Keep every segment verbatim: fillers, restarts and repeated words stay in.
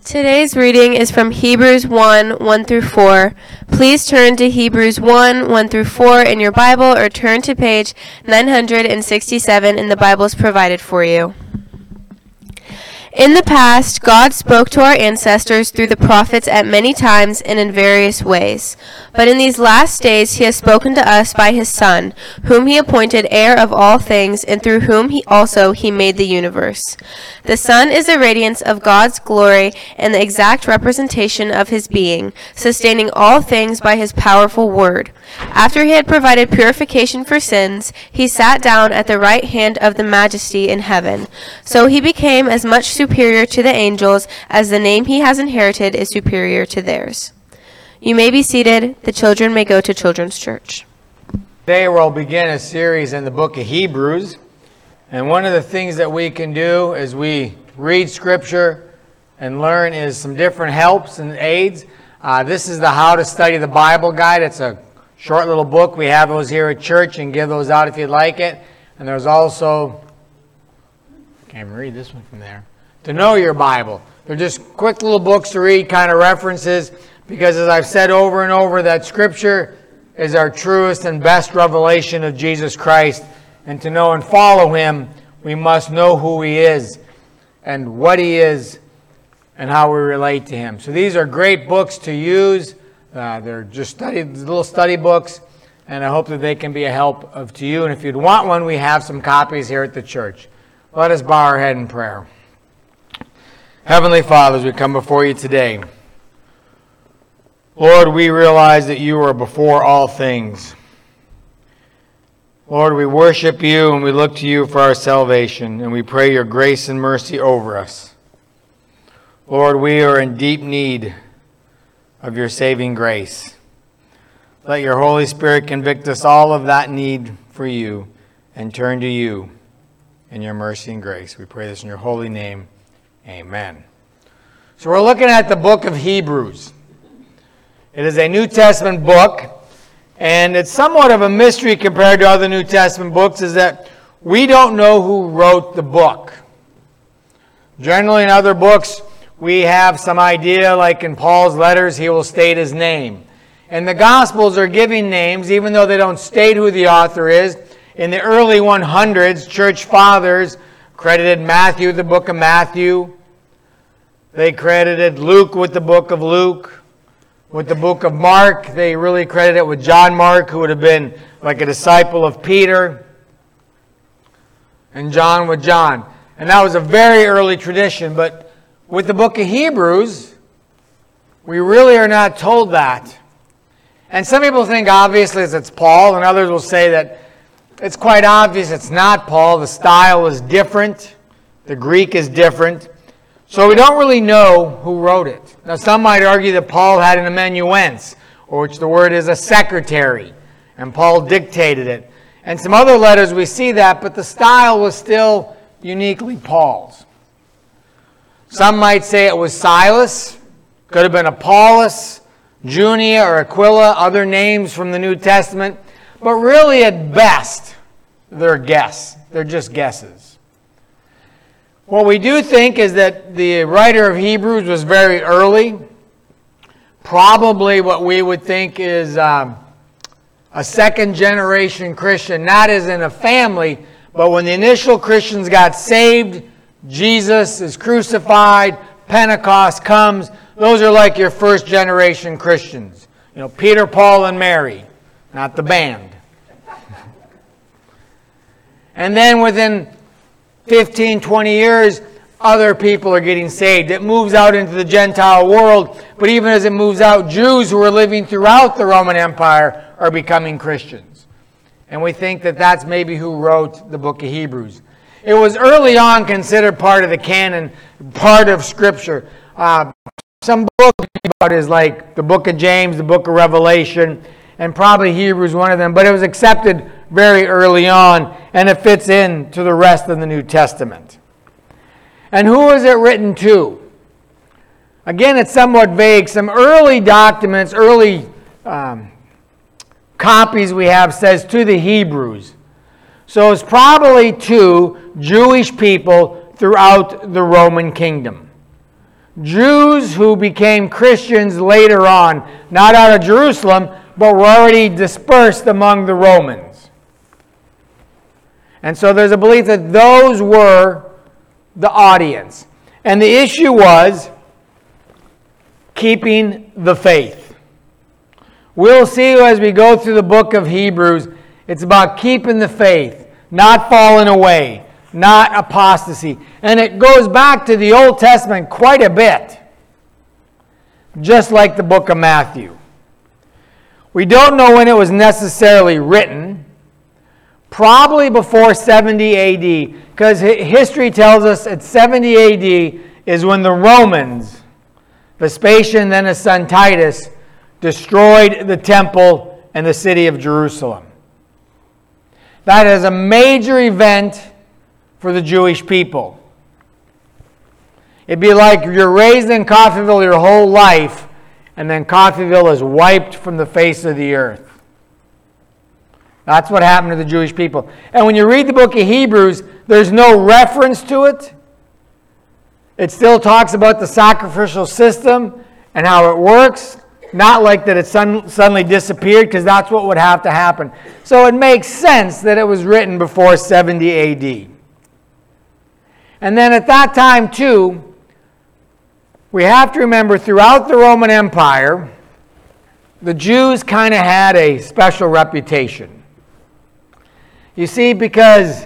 Today's reading is from Hebrews one, one through four. Please turn to Hebrews one, one through four in your Bible or turn to page nine hundred sixty-seven in the Bibles provided for you. In the past, God spoke to our ancestors through the prophets at many times and in various ways. But in these last days he has spoken to us by his Son, whom he appointed heir of all things, and through whom he also he made the universe. The Son is the radiance of God's glory and the exact representation of his being, sustaining all things by his powerful word. After he had provided purification for sins, he sat down at the right hand of the Majesty in heaven. So he became as much superior to the angels as the name he has inherited is superior to theirs. You may be seated. The children may go to Children's Church. Today we'll begin a series in the book of Hebrews. And one of the things that we can do as we read Scripture and learn is some different helps and aids. Uh, this is the How to Study the Bible Guide. It's a short little book. We have those here at church and give those out if you'd like it. And there's also, I can't even read this one from there, To Know Your Bible. They're just quick little books to read, kind of references, because as I've said over and over, that Scripture is our truest and best revelation of Jesus Christ. And to know and follow Him, we must know who He is and what He is and how we relate to Him. So these are great books to use. Uh, they're just study, little study books, and I hope that they can be a help of, to you. And if you'd want one, we have some copies here at the church. Let us bow our head in prayer. Heavenly Father, as we come before you today, Lord, we realize that you are before all things. Lord, we worship you and we look to you for our salvation, and we pray your grace and mercy over us. Lord, we are in deep need of your saving grace. Let your Holy Spirit convict us all of that need for you and turn to you in your mercy and grace. We pray this in your holy name. Amen. So we're looking at the book of Hebrews. It is a New Testament book, and it's somewhat of a mystery compared to other New Testament books, is that we don't know who wrote the book. Generally in other books, we have some idea, like in Paul's letters, he will state his name. And the Gospels are giving names, even though they don't state who the author is. In the early one hundreds, church fathers credited Matthew with the book of Matthew. They credited Luke with the book of Luke. With the book of Mark, they really credit it with John Mark, who would have been like a disciple of Peter. And John with John. And that was a very early tradition. But with the book of Hebrews, we really are not told that. And some people think obviously it's Paul, and others will say that it's quite obvious it's not Paul. The style is different. The Greek is different. So we don't really know who wrote it. Now some might argue that Paul had an amanuensis, or which the word is a secretary, and Paul dictated it. And some other letters we see that, but the style was still uniquely Paul's. Some might say it was Silas, could have been Apollos, Junia, or Aquila, other names from the New Testament. But really, at best, they're guess. They're just guesses. What we do think is that the writer of Hebrews was very early. Probably what we would think is um, a second generation Christian, not as in a family, but when the initial Christians got saved, Jesus is crucified, Pentecost comes. Those are like your first generation Christians. You know, Peter, Paul, and Mary, not the band. And then within fifteen, twenty years, other people are getting saved. It moves out into the Gentile world, but even as it moves out, Jews who are living throughout the Roman Empire are becoming Christians. And we think that that's maybe who wrote the book of Hebrews. It was early on considered part of the canon, part of Scripture. Uh, some books about is like the book of James, the book of Revelation, and probably Hebrews one of them, but it was accepted very early on, and it fits in to the rest of the New Testament. And who is it written to? Again, it's somewhat vague. Some early documents, early um, copies we have says to the Hebrews. So it's probably to Jewish people throughout the Roman kingdom. Jews who became Christians later on, not out of Jerusalem, but were already dispersed among the Romans. And so there's a belief that those were the audience. And the issue was keeping the faith. We'll see as we go through the book of Hebrews, it's about keeping the faith, not falling away, not apostasy. And it goes back to the Old Testament quite a bit, just like the book of Matthew. We don't know when it was necessarily written, probably before seventy A D, because history tells us at seventy A D is when the Romans, Vespasian, then his son Titus, destroyed the temple and the city of Jerusalem. That is a major event for the Jewish people. It'd be like you're raised in Coffeyville your whole life, and then Coffeyville is wiped from the face of the earth. That's what happened to the Jewish people. And when you read the book of Hebrews, there's no reference to it. It still talks about the sacrificial system and how it works. Not like that it sun, suddenly disappeared, because that's what would have to happen. So it makes sense that it was written before seventy A D. And then at that time, too, we have to remember throughout the Roman Empire, the Jews kind of had a special reputation. You see, because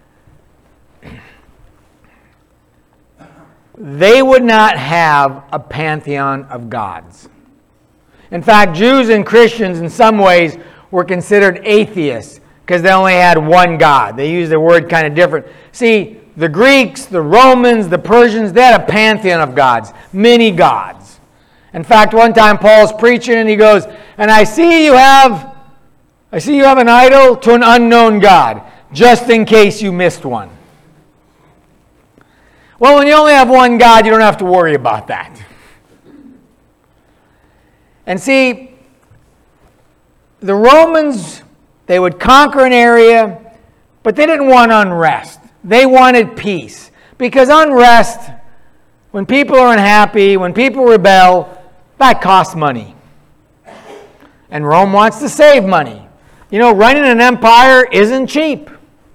they would not have a pantheon of gods. In fact, Jews and Christians in some ways were considered atheists because they only had one God. They used the word kind of different. See, the Greeks, the Romans, the Persians, they had a pantheon of gods, many gods. In fact, one time Paul's preaching and he goes, and I see you have, I see you have an idol to an unknown God, just in case you missed one. Well, when you only have one God, you don't have to worry about that. And see, the Romans, they would conquer an area, but they didn't want unrest. They wanted peace. Because unrest, when people are unhappy, when people rebel, that costs money. And Rome wants to save money. You know, running an empire isn't cheap.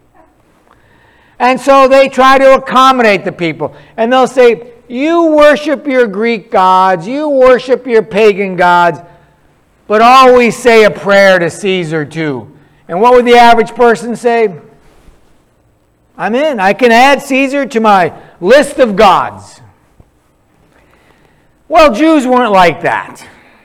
And so they try to accommodate the people. And they'll say, you worship your Greek gods, you worship your pagan gods, but always say a prayer to Caesar too. And what would the average person say? I'm in. I can add Caesar to my list of gods. Well, Jews weren't like that.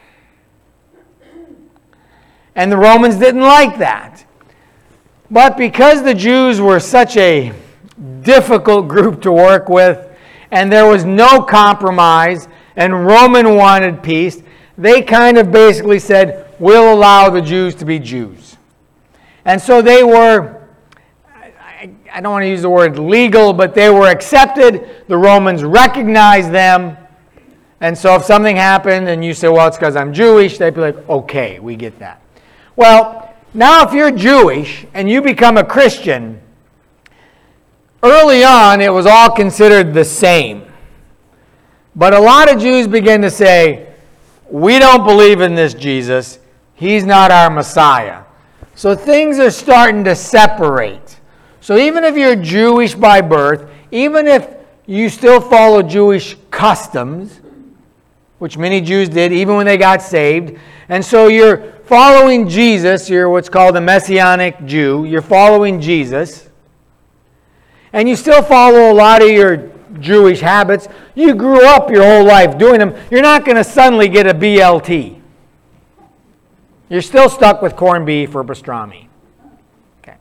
And the Romans didn't like that. But because the Jews were such a difficult group to work with, and there was no compromise, and Roman wanted peace, they kind of basically said, we'll allow the Jews to be Jews. And so they were, I, I don't want to use the word legal, but they were accepted. The Romans recognized them. And so if something happened and you say, well, it's because I'm Jewish, they'd be like, okay, we get that. Well, now if you're Jewish and you become a Christian, early on it was all considered the same. But a lot of Jews began to say, we don't believe in this Jesus. He's not our Messiah. So things are starting to separate. So even if you're Jewish by birth, even if you still follow Jewish customs, which many Jews did even when they got saved, and so you're following Jesus, you're what's called a Messianic Jew, you're following Jesus, and you still follow a lot of your Jewish habits, you grew up your whole life doing them, you're not going to suddenly get a B L T. You're still stuck with corned beef or pastrami. Okay.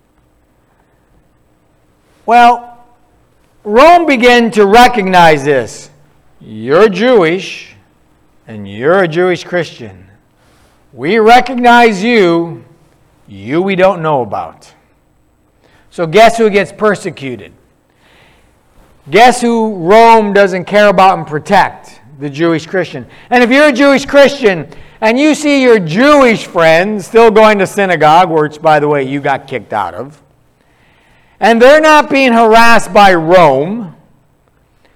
Well, Rome began to recognize this. You're Jewish, and you're a Jewish Christian. We recognize you, you we don't know about. So guess who gets persecuted? Guess who Rome doesn't care about and protect? The Jewish Christian. And if you're a Jewish Christian and you see your Jewish friends still going to synagogue, which, by the way, you got kicked out of, and they're not being harassed by Rome,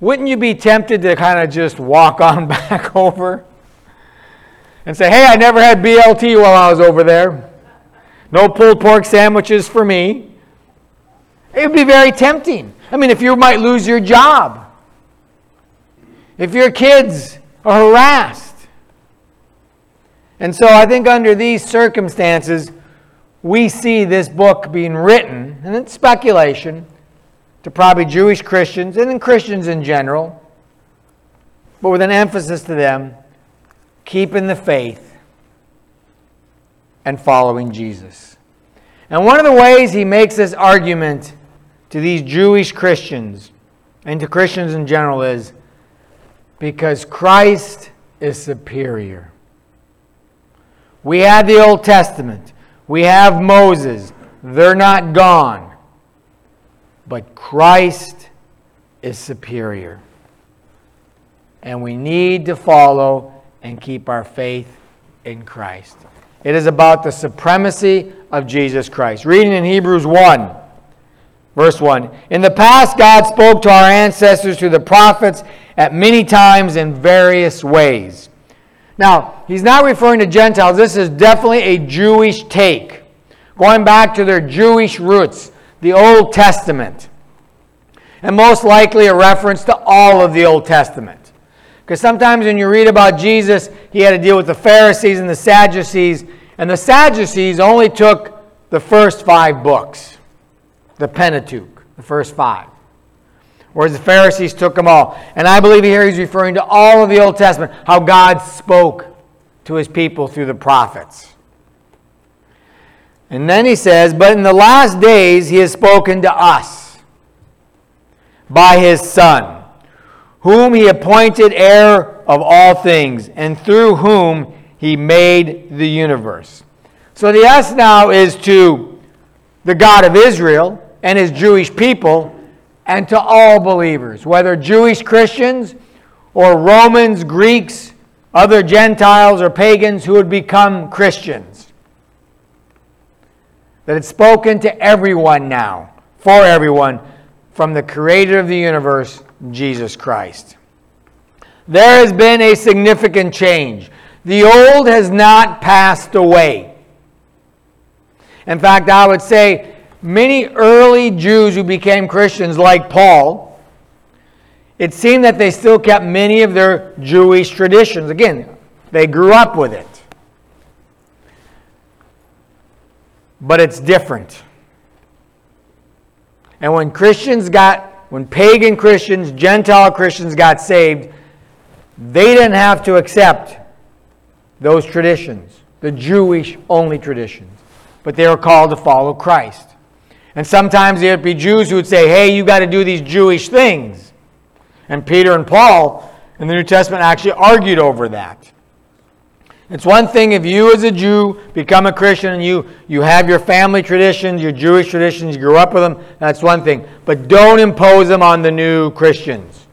wouldn't you be tempted to kind of just walk on back over and say, hey, I never had B L T while I was over there. No pulled pork sandwiches for me. It would be very tempting. I mean, if you might lose your job, if your kids are harassed. And so I think under these circumstances, we see this book being written, and it's speculation, to probably Jewish Christians and then Christians in general, but with an emphasis to them, keeping the faith and following Jesus. And one of the ways he makes this argument to these Jewish Christians and to Christians in general is because Christ is superior. We had the Old Testament. We have Moses. They're not gone. But Christ is superior. And we need to follow and keep our faith in Christ. It is about the supremacy of Jesus Christ. Reading in Hebrews one, verse one. In the past, God spoke to our ancestors through the prophets at many times in various ways. Now, he's not referring to Gentiles. This is definitely a Jewish take, going back to their Jewish roots, the Old Testament, and most likely a reference to all of the Old Testament. Because sometimes when you read about Jesus, he had to deal with the Pharisees and the Sadducees, and the Sadducees only took the first five books, the Pentateuch, the first five, whereas the Pharisees took them all. And I believe here he's referring to all of the Old Testament, how God spoke to his people through the prophets. And then he says, but in the last days he has spoken to us by his Son, whom he appointed heir of all things, and through whom he made the universe. So the us now is to the God of Israel and his Jewish people, and to all believers, whether Jewish Christians or Romans, Greeks, other Gentiles or pagans who would become Christians. That it's spoken to everyone now, for everyone, from the Creator of the universe, Jesus Christ. There has been a significant change. The old has not passed away. In fact, I would say many early Jews who became Christians, like Paul, it seemed that they still kept many of their Jewish traditions. Again, they grew up with it. But it's different. And when Christians got, when pagan Christians, Gentile Christians got saved, they didn't have to accept those traditions, the Jewish-only traditions. But they were called to follow Christ. And sometimes there would be Jews who would say, hey, you got to do these Jewish things. And Peter and Paul in the New Testament actually argued over that. It's one thing if you as a Jew become a Christian and you, you have your family traditions, your Jewish traditions, you grew up with them, that's one thing. But don't impose them on the new Christians.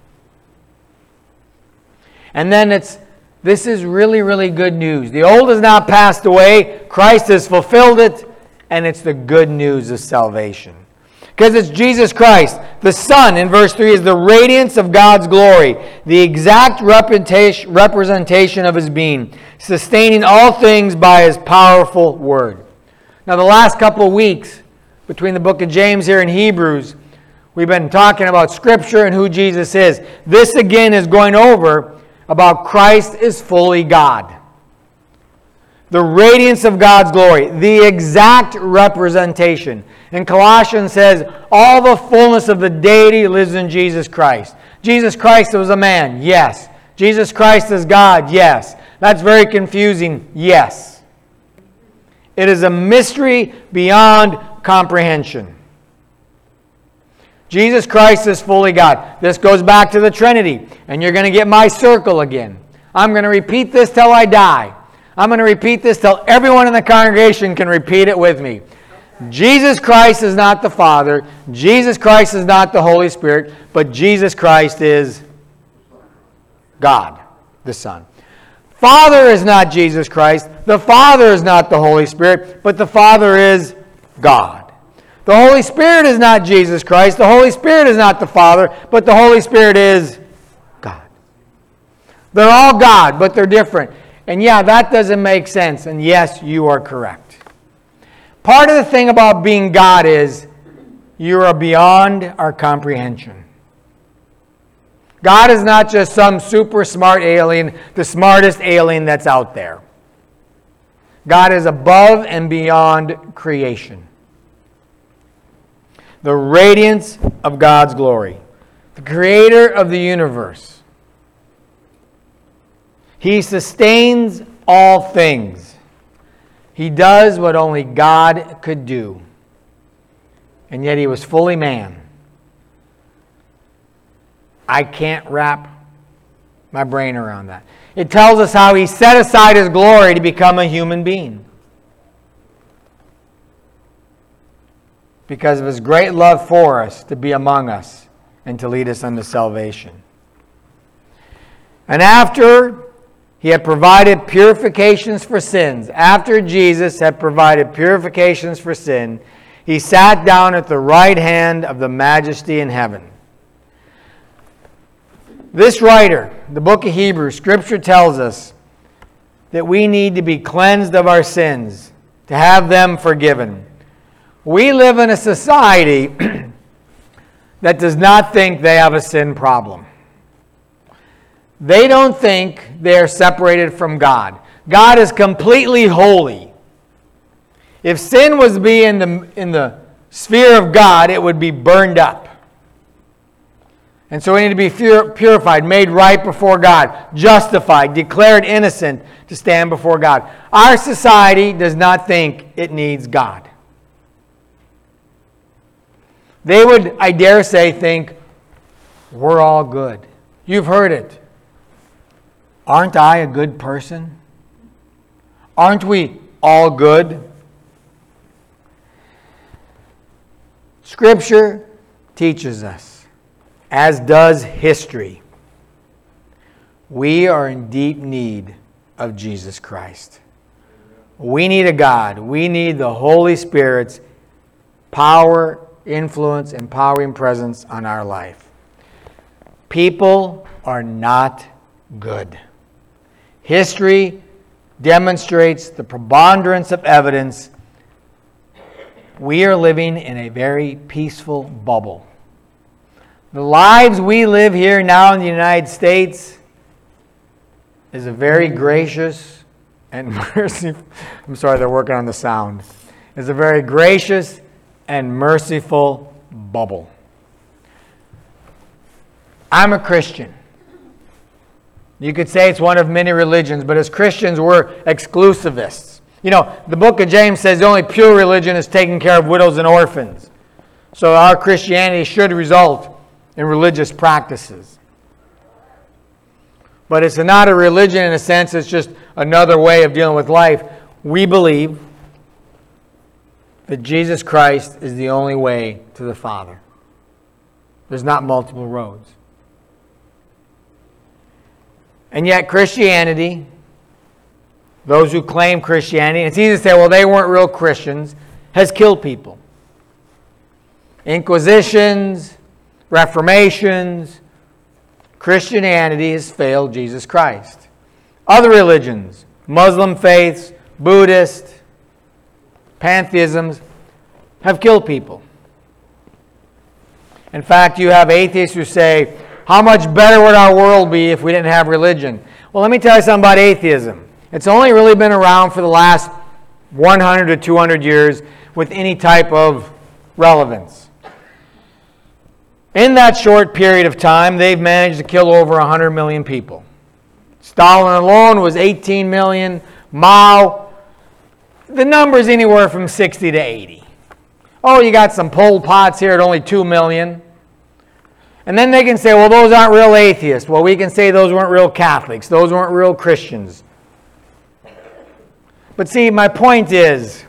And then it's, this is really, really good news. The old has not passed away. Christ has fulfilled it. And it's the good news of salvation. Because it's Jesus Christ. The Son, in verse three, is the radiance of God's glory, the exact representation of his being, sustaining all things by his powerful word. Now, the last couple of weeks, between the book of James here and Hebrews, we've been talking about Scripture and who Jesus is. This, again, is going over about Christ is fully God. The radiance of God's glory, the exact representation. And Colossians says, all the fullness of the deity lives in Jesus Christ. Jesus Christ was a man, yes. Jesus Christ is God, yes. That's very confusing, yes. It is a mystery beyond comprehension. Jesus Christ is fully God. This goes back to the Trinity. And you're going to get my circle again. I'm going to repeat this till I die. I'm going to repeat this till everyone in the congregation can repeat it with me. Jesus Christ is not the Father. Jesus Christ is not the Holy Spirit. But Jesus Christ is God, the Son. Father is not Jesus Christ. The Father is not the Holy Spirit. But the Father is God. The Holy Spirit is not Jesus Christ. The Holy Spirit is not the Father, but the Holy Spirit is God. They're all God, but they're different. And yeah, that doesn't make sense. And yes, you are correct. Part of the thing about being God is you are beyond our comprehension. God is not just some super smart alien, the smartest alien that's out there. God is above and beyond creation. The radiance of God's glory. The creator of the universe. He sustains all things. He does what only God could do. And yet he was fully man. I can't wrap my brain around that. It tells us how he set aside his glory to become a human being. Because of his great love for us to be among us and to lead us unto salvation. And after he had provided purifications for sins, after Jesus had provided purifications for sin, he sat down at the right hand of the Majesty in heaven. This writer, the book of Hebrews, Scripture tells us that we need to be cleansed of our sins, to have them forgiven. We live in a society that does not think they have a sin problem. They don't think they are separated from God. God is completely holy. If sin was to be in the, in the sphere of God, it would be burned up. And so we need to be purified, made right before God, justified, declared innocent to stand before God. Our society does not think it needs God. They would, I dare say, think, we're all good. You've heard it. Aren't I a good person? Aren't we all good? Scripture teaches us, as does history, we are in deep need of Jesus Christ. We need a God. We need the Holy Spirit's power, influence, empowering presence on our life. People are not good. History demonstrates the preponderance of evidence. We are living in a very peaceful bubble. The lives we live here now in the United States is a very gracious and merciful, I'm sorry, they're working on the sound, is a very gracious and merciful bubble. I'm a Christian. You could say it's one of many religions, but as Christians, we're exclusivists. You know, the book of James says the only pure religion is taking care of widows and orphans. So our Christianity should result in religious practices. But it's not a religion in a sense, it's just another way of dealing with life. We believe that Jesus Christ is the only way to the Father. There's not multiple roads. And yet Christianity, those who claim Christianity, it's easy to say, well, they weren't real Christians, has killed people. Inquisitions, Reformations, Christianity has failed Jesus Christ. Other religions, Muslim faiths, Buddhist, pantheisms, have killed people. In fact, you have atheists who say, how much better would our world be if we didn't have religion? Well, let me tell you something about atheism. It's only really been around for the last one hundred to two hundred years with any type of relevance. In that short period of time, they've managed to kill over one hundred million people. Stalin alone was eighteen million. Mao, the number's anywhere from sixty to eighty. Oh, you got some Pol Pots here at only two million. And then they can say, well, those aren't real atheists. Well, we can say those weren't real Catholics. Those weren't real Christians. But see, my point is,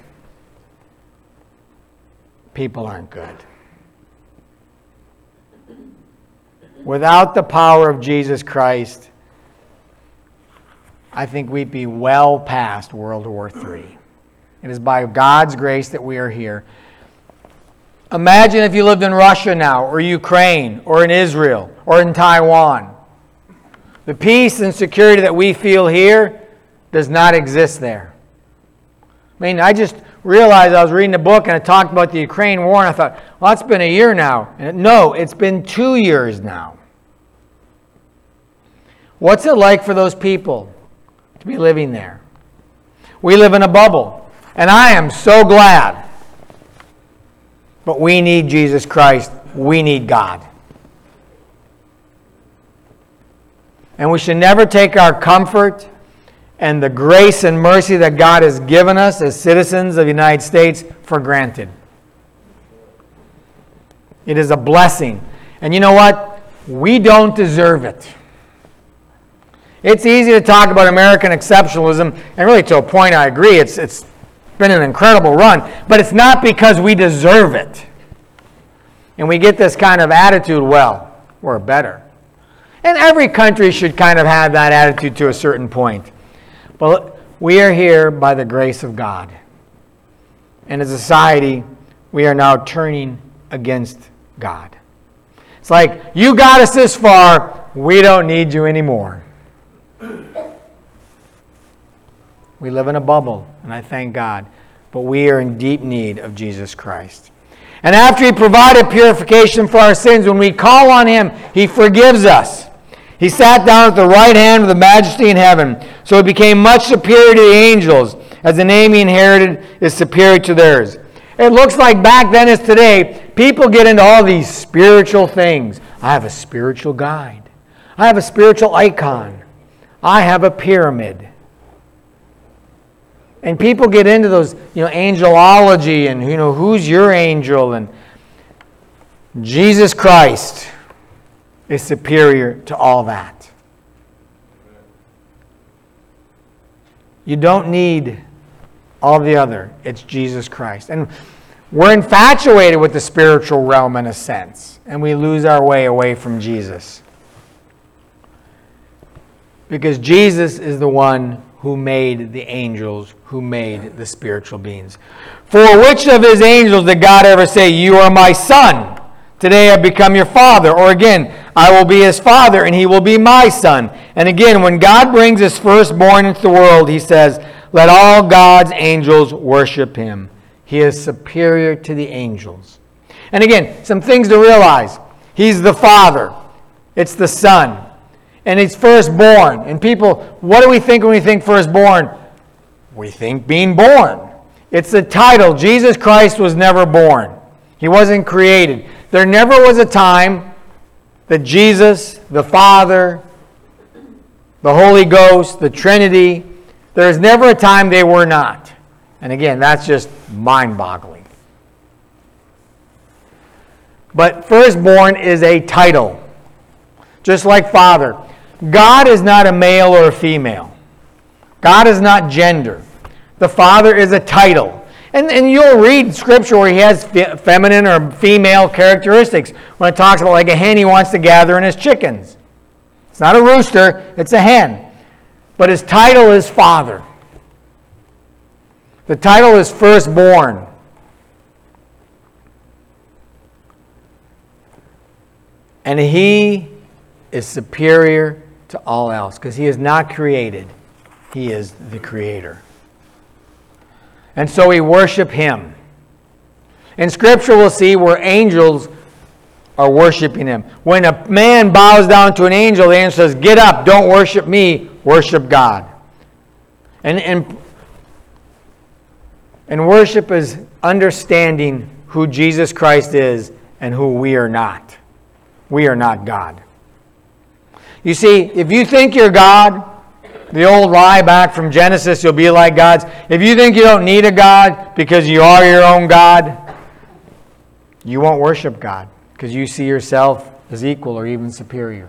people aren't good. Without the power of Jesus Christ, I think we'd be well past World War Three. It is by God's grace that we are here. Imagine if you lived in Russia now, or Ukraine, or in Israel, or in Taiwan. The peace and security that we feel here does not exist there. I mean, I just realized I was reading a book and it talked about the Ukraine war, and I thought, well, that's been a year now. And it, no, it's been two years now. What's it like for those people to be living there? We live in a bubble, and I am so glad. But we need Jesus Christ. We need God. And we should never take our comfort and the grace and mercy that God has given us as citizens of the United States for granted. It is a blessing. And you know what? We don't deserve it. It's easy to talk about American exceptionalism, and really to a point I agree, it's, it's been an incredible run, but it's not because we deserve it. And we get this kind of attitude, well, we're better. And every country should kind of have that attitude to a certain point. But we are here by the grace of God. And as a society, we are now turning against God. It's like, you got us this far, we don't need you anymore. We live in a bubble, and I thank God. But we are in deep need of Jesus Christ. And after He provided purification for our sins, when we call on Him, He forgives us. He sat down at the right hand of the Majesty in heaven, so He became much superior to the angels, as the name He inherited is superior to theirs. It looks like back then as today, people get into all these spiritual things. I have a spiritual guide. I have a spiritual icon. I have a pyramid. And people get into those, you know, angelology and, you know, who's your angel? And Jesus Christ is superior to all that. You don't need all the other. It's Jesus Christ. And we're infatuated with the spiritual realm in a sense. And we lose our way away from Jesus. Because Jesus is the one who made the angels, who made the spiritual beings. For which of His angels did God ever say, you are my son? Today I become your father. Or again, I will be His father and he will be my son. And again, when God brings His firstborn into the world, He says, let all God's angels worship Him. He is superior to the angels. And again, some things to realize. He's the Father. It's the Son. And He's firstborn. And people, what do we think when we think firstborn? We think being born. It's the title. Jesus Christ was never born. He wasn't created. There never was a time that Jesus, the Father, the Holy Ghost, the Trinity, there is never a time they were not. And again, that's just mind-boggling. But firstborn is a title. Just like Father. God is not a male or a female. God is not gender. The Father is a title. And, and you'll read Scripture where He has fe- feminine or female characteristics. When it talks about like a hen He wants to gather in His chickens. It's not a rooster, it's a hen. But His title is Father. The title is firstborn. And He is superior to all else because He is not created. He is the Creator. And so we worship Him. In Scripture we'll see where angels are worshiping Him. When a man bows down to an angel, the angel says, get up, don't worship me, worship God. And, and, and worship is understanding who Jesus Christ is and who we are not. We are not God. You see, if you think you're God, the old lie back from Genesis, you'll be like gods. If you think you don't need a God because you are your own God, you won't worship God because you see yourself as equal or even superior.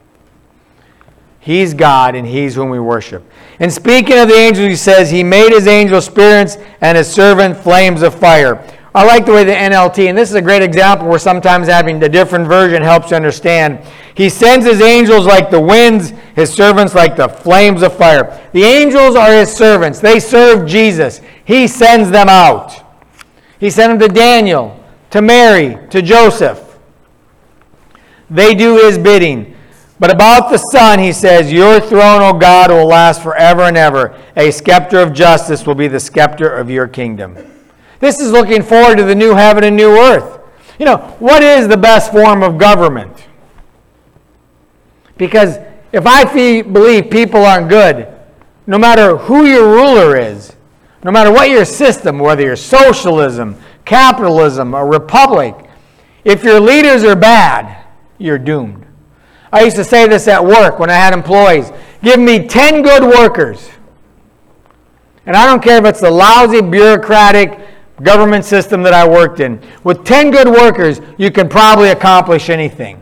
He's God and He's whom we worship. And speaking of the angels, He says, He made His angels spirits and His servant flames of fire. I like the way the N L T, and this is a great example where sometimes having a different version helps you understand. He sends His angels like the winds, His servants like the flames of fire. The angels are His servants. They serve Jesus. He sends them out. He sent them to Daniel to Mary, to Joseph. They do his bidding. But about the Son, he says, your throne, O God, will last forever and ever. A scepter of justice will be the scepter of your kingdom. This is looking forward to the new heaven and new earth. You know, what is the best form of government? Because if I fe- believe people aren't good, no matter who your ruler is, no matter what your system, whether you're socialism, capitalism, a republic, if your leaders are bad, you're doomed. I used to say this at work when I had employees. Give me ten good workers. And I don't care if it's the lousy bureaucratic government system that I worked in. With ten good workers, you can probably accomplish anything.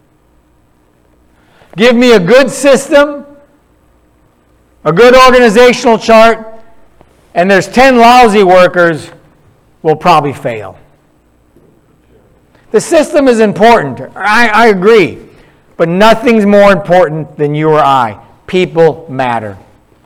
Give me a good system, a good organizational chart, and there's ten lousy workers, we'll probably fail. The system is important. I, I agree. But nothing's more important than you or I. People matter.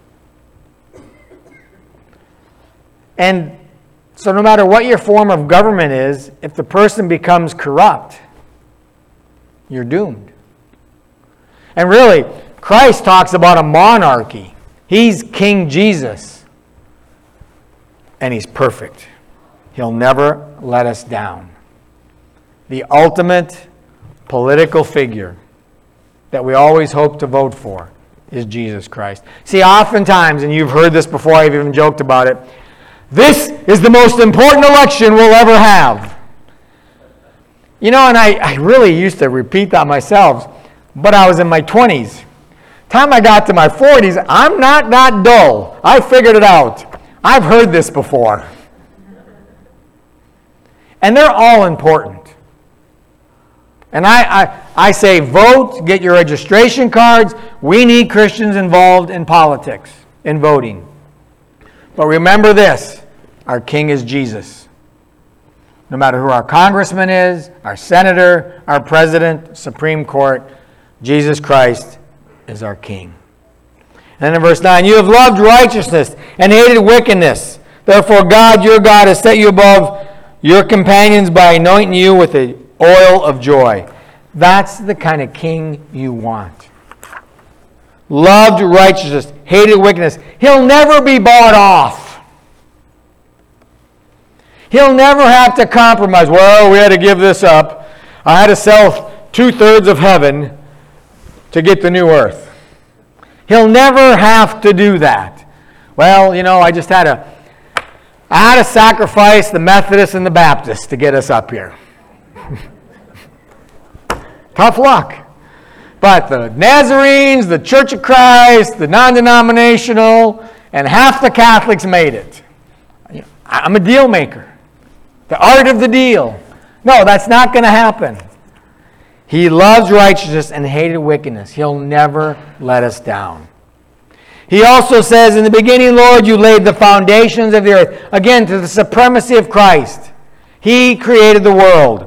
And so no matter what your form of government is, if the person becomes corrupt, you're doomed. And really, Christ talks about a monarchy. He's King Jesus. And he's perfect. He'll never let us down. The ultimate political figure that we always hope to vote for is Jesus Christ. See, oftentimes, and you've heard this before, I've even joked about it, this is the most important election we'll ever have. You know, and I, I really used to repeat that myself, but I was in my twenties. Time I got to my forties, I'm not that dull. I figured it out. I've heard this before. And they're all important. And I, I, I say vote, get your registration cards. We need Christians involved in politics, in voting. But remember this, our King is Jesus. No matter who our congressman is, our senator, our president, Supreme Court, Jesus Christ is our King. And then in verse nine, you have loved righteousness and hated wickedness. Therefore God, your God, has set you above your companions by anointing you with the oil of joy. That's the kind of king you want. Loved righteousness, hated wickedness. He'll never be bought off. He'll never have to compromise. Well, we had to give this up. I had to sell two-thirds of heaven to get the new earth. He'll never have to do that. Well, you know, I just had to, I had to sacrifice the Methodists and the Baptists to get us up here. Tough luck. But the Nazarenes, the Church of Christ, the non-denominational, and half the Catholics made it. I'm a deal maker. The art of the deal. No, that's not going to happen. He loves righteousness and hated wickedness. He'll never let us down. He also says, in the beginning, Lord, you laid the foundations of the earth. Again, to the supremacy of Christ. He created the world.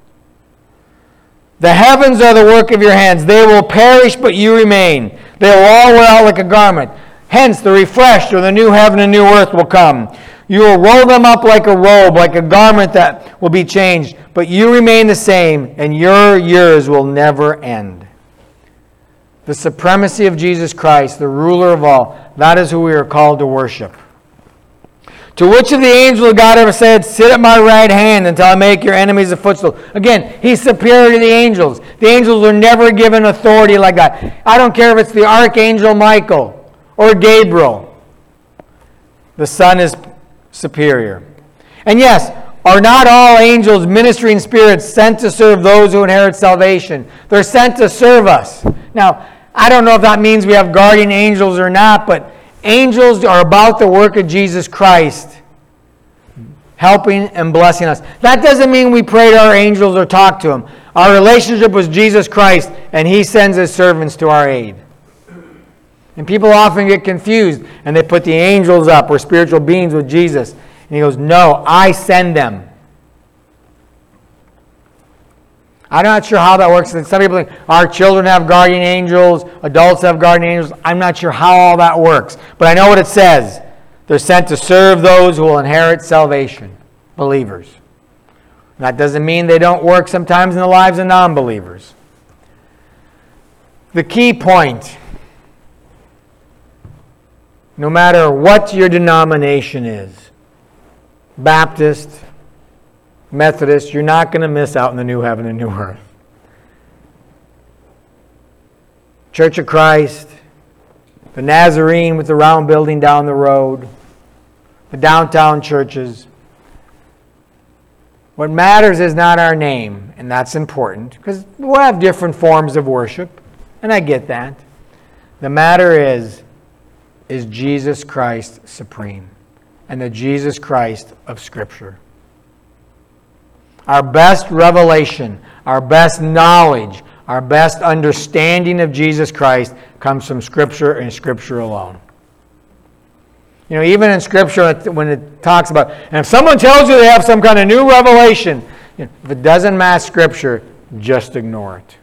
The heavens are the work of your hands. They will perish, but you remain. They will all wear out like a garment. Hence, the refreshed or the new heaven and new earth will come. You will roll them up like a robe, like a garment that will be changed. But you remain the same, and your years will never end. The supremacy of Jesus Christ, the ruler of all, that is who we are called to worship. To which of the angels of God ever said, sit at my right hand until I make your enemies a footstool? Again, he's superior to the angels. The angels were never given authority like that. I don't care if it's the archangel Michael or Gabriel. The Son is superior. And yes, are not all angels ministering spirits sent to serve those who inherit salvation? They're sent to serve us. Now, I don't know if that means we have guardian angels or not, but angels are about the work of Jesus Christ, helping and blessing us. That doesn't mean we pray to our angels or talk to them. Our relationship with Jesus Christ, and he sends his servants to our aid. And people often get confused, and they put the angels up or spiritual beings with Jesus. And he goes, no, I send them. I'm not sure how that works. Some people think our children have guardian angels, adults have guardian angels. I'm not sure how all that works. But I know what it says. They're sent to serve those who will inherit salvation, believers. That doesn't mean they don't work sometimes in the lives of non-believers. The key point, no matter what your denomination is, Baptist, Methodist, you're not going to miss out in the new heaven and new earth. Church of Christ, the Nazarene with the round building down the road, the downtown churches. What matters is not our name, and that's important, because we'll have different forms of worship, and I get that. The matter is, is Jesus Christ supreme, and the Jesus Christ of Scripture. Our best revelation, our best knowledge, our best understanding of Jesus Christ comes from Scripture and Scripture alone. You know, even in Scripture, when it talks about, and if someone tells you they have some kind of new revelation, you know, if it doesn't match Scripture, just ignore it.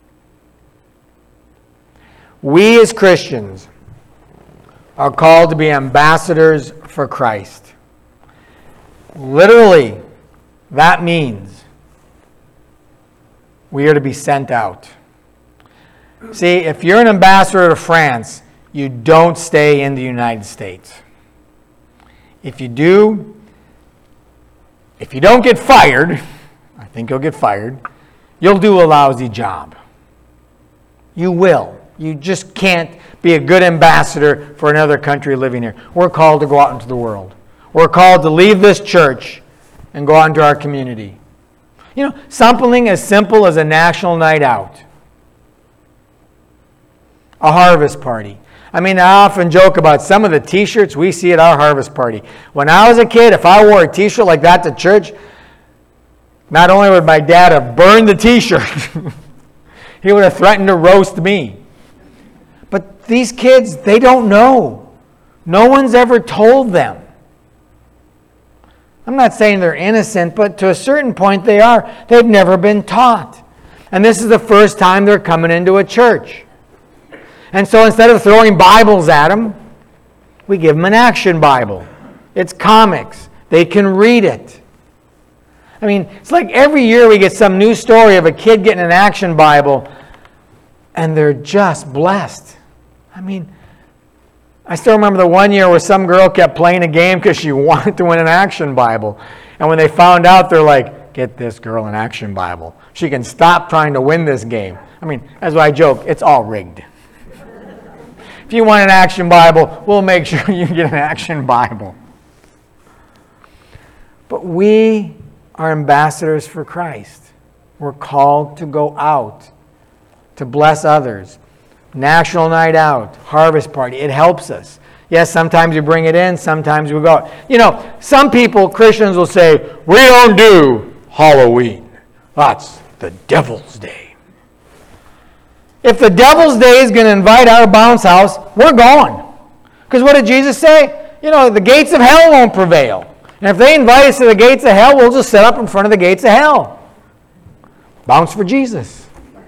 We as Christians are called to be ambassadors for Christ. Literally, that means we are to be sent out. See, if you're an ambassador to France, you don't stay in the United States. If you do, if you don't get fired, I think you'll get fired, you'll do a lousy job. You will. You just can't be a good ambassador for another country living here. We're called to go out into the world. We're called to leave this church and go out into our community. You know, something as simple as a national night out. A harvest party. I mean, I often joke about some of the t-shirts we see at our harvest party. When I was a kid, if I wore a t-shirt like that to church, not only would my dad have burned the t-shirt, he would have threatened to roast me. But these kids, they don't know. No one's ever told them. I'm not saying they're innocent, but to a certain point they are. They've never been taught. And this is the first time they're coming into a church. And so instead of throwing Bibles at them, we give them an action Bible. It's comics. They can read it. I mean, it's like every year we get some new story of a kid getting an action Bible, and they're just blessed. I mean, I still remember the one year where some girl kept playing a game because she wanted to win an action Bible. And when they found out, they're like, get this girl an action Bible. She can stop trying to win this game. I mean, as I joke, it's all rigged. If you want an action Bible, we'll make sure you get an action Bible. But we are ambassadors for Christ. We're called to go out, to bless others. National night out, harvest party, it helps us. Yes, sometimes we bring it in, sometimes we go out. You know, some people, Christians, will say, we don't do Halloween. That's the devil's day. If the devil's day is going to invite our bounce house, we're gone. Because what did Jesus say? You know, the gates of hell won't prevail. And if they invite us to the gates of hell, we'll just set up in front of the gates of hell. Bounce for Jesus.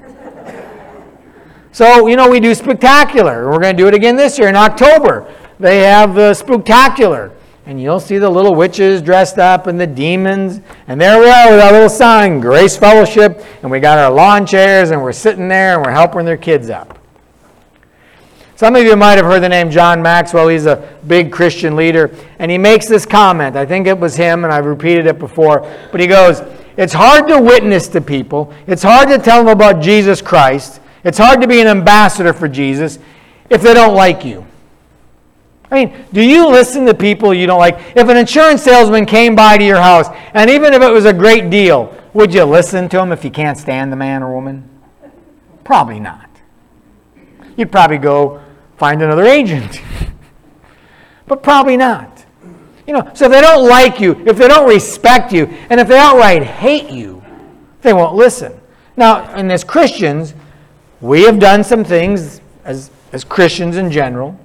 So, you know, we do Spectacular. We're going to do it again this year in October. They have the Spooktacular. And you'll see the little witches dressed up and the demons. And there we are with our little sign, Grace Fellowship. And we got our lawn chairs and we're sitting there and we're helping their kids up. Some of you might have heard the name John Maxwell. He's a big Christian leader. And he makes this comment. I think it was him and I've repeated it before. But he goes, it's hard to witness to people. It's hard to tell them about Jesus Christ. It's hard to be an ambassador for Jesus if they don't like you. I mean, do you listen to people you don't like? If an insurance salesman came by to your house, and even if it was a great deal, would you listen to him if you can't stand the man or woman? Probably not. You'd probably go find another agent. But probably not. You know, so if they don't like you, if they don't respect you, and if they outright hate you, they won't listen. Now, and as Christians, we have done some things as, as Christians in general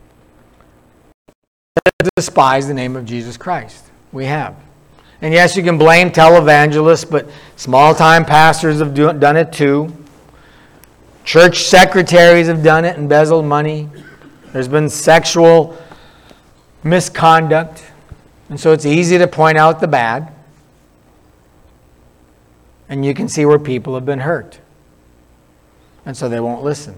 that despise the name of Jesus Christ. We have. And yes, you can blame televangelists, but small-time pastors have do, done it too. Church secretaries have done it, embezzled money. There's been sexual misconduct. And so it's easy to point out the bad. And you can see where people have been hurt. And so they won't listen.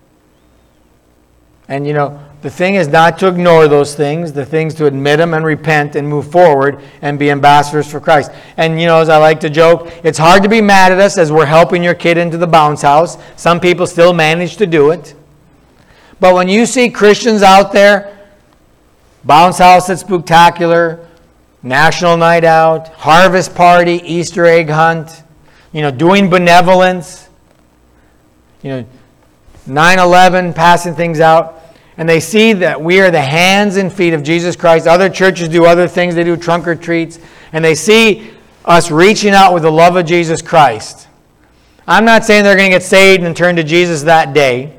And you know, the thing is not to ignore those things. The thing's to admit them and repent and move forward and be ambassadors for Christ. And you know, as I like to joke, it's hard to be mad at us as we're helping your kid into the bounce house. Some people still manage to do it. But when you see Christians out there, bounce house at Spooktacular, National Night Out, Harvest Party, Easter egg hunt, you know, doing benevolence, you know, nine eleven, passing things out, and they see that we are the hands and feet of Jesus Christ. Other churches do other things. They do trunk or treats, and they see us reaching out with the love of Jesus Christ. I'm not saying they're going to get saved and turn to Jesus that day,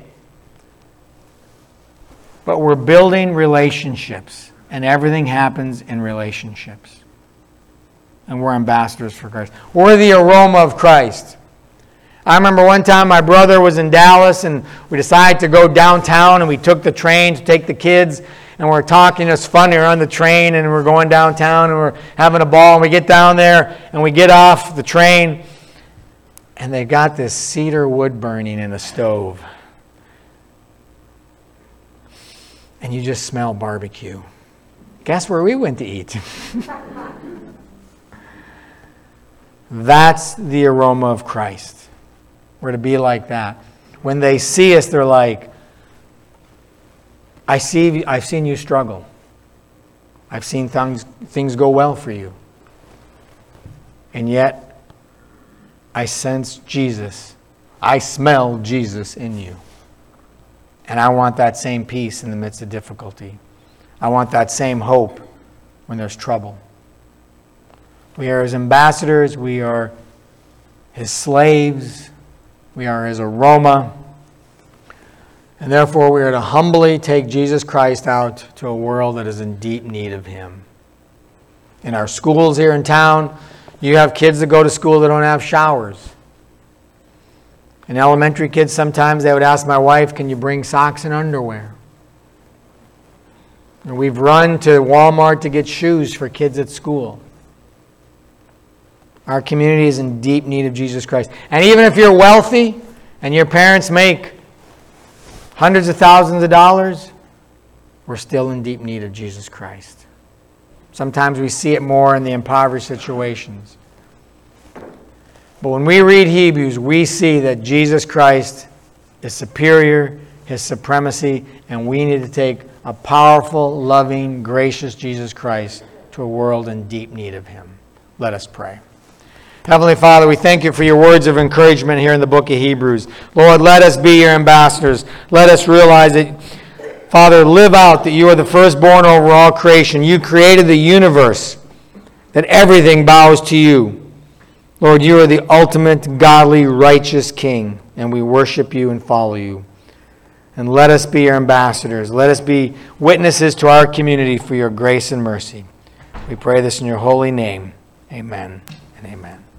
but we're building relationships, and everything happens in relationships. And we're ambassadors for Christ. We're the aroma of Christ. I remember one time my brother was in Dallas and we decided to go downtown, and we took the train to take the kids, and we're talking. It's funny, we're on the train and we're going downtown and we're having a ball, and we get down there and we get off the train, and they got this cedar wood burning in the stove. And you just smell barbecue. Guess where we went to eat? That's the aroma of Christ. We're to be like that. When they see us, they're like, I see, I've seen you struggle. I've seen things, things go well for you. And yet, I sense Jesus. I smell Jesus in you. And I want that same peace in the midst of difficulty. I want that same hope when there's trouble. We are His ambassadors. We are His slaves. We are His aroma. And therefore, we are to humbly take Jesus Christ out to a world that is in deep need of Him. In our schools here in town, you have kids that go to school that don't have showers. And elementary kids, sometimes they would ask my wife, can you bring socks and underwear? And we've run to Walmart to get shoes for kids at school. Our community is in deep need of Jesus Christ. And even if you're wealthy and your parents make hundreds of thousands of dollars, we're still in deep need of Jesus Christ. Sometimes we see it more in the impoverished situations. But when we read Hebrews, we see that Jesus Christ is superior, His supremacy, and we need to take a powerful, loving, gracious Jesus Christ to a world in deep need of Him. Let us pray. Heavenly Father, we thank you for your words of encouragement here in the book of Hebrews. Lord, let us be your ambassadors. Let us realize that, Father, live out that you are the firstborn over all creation. You created the universe, that everything bows to you. Lord, you are the ultimate, godly, righteous King, and we worship you and follow you. And let us be your ambassadors. Let us be witnesses to our community for your grace and mercy. We pray this in your holy name. Amen and amen.